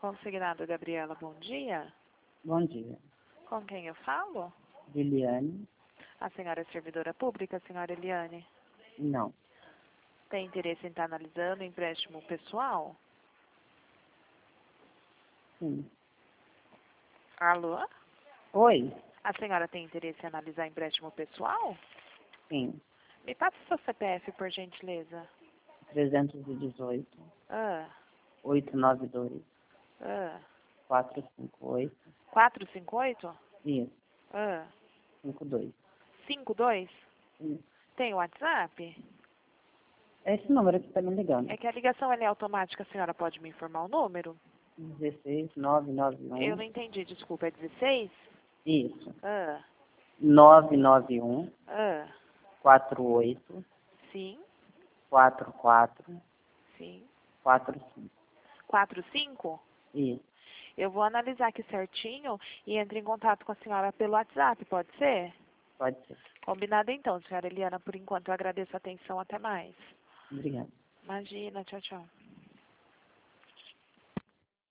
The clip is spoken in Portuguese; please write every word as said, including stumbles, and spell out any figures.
Consignado Gabriela, bom dia. Bom dia. Com quem eu falo? Liliane? A senhora é servidora pública, senhora Eliane? Não. Tem interesse em estar analisando empréstimo pessoal? Sim. Alô? Oi? A senhora tem interesse em analisar empréstimo pessoal? Sim. Me passa seu C P F, por gentileza. trezentos e dezoito, Ah, oitocentos e noventa e dois, ah. quatrocentos e cinquenta e oito. quatro cinco oito? Isso. Ah. cinquenta e dois. cinco dois? Isso. Tem WhatsApp? É esse número que está me ligando. É que a ligação ela é automática, a senhora pode me informar o número? dezesseis, nove nove um. Eu não entendi, desculpa, é dezesseis? Isso. Ah, nove nove um, ah. quatro oito, Sim, quatro quatro, sim. quatro cinco. quatro cinco? Isso. Eu vou analisar aqui certinho e entre em contato com a senhora pelo WhatsApp, pode ser? Pode ser. Combinado então, senhora Eliana. Por enquanto eu agradeço a atenção. Até mais. Obrigada. Imagina, tchau, tchau.